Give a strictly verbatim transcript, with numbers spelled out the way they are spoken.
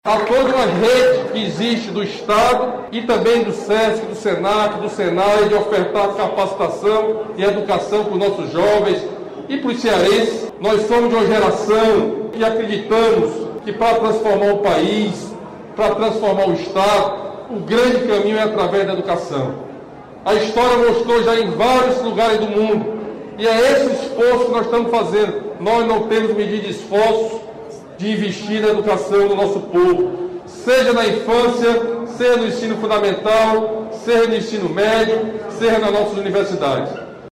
a toda uma rede que existe do Estado e também do SESC, do SENAC, do SENAI, de ofertar capacitação e educação para os nossos jovens e para os cearenses. Nós somos de uma geração que acreditamos que para transformar o país, para transformar o Estado, o grande caminho é através da educação. A história mostrou já em vários lugares do mundo, e é esse esforço que nós estamos fazendo. Nós não temos medido esforço de investir na educação do nosso povo, seja na infância, seja no ensino fundamental, seja no ensino médio, seja nas nossas universidades.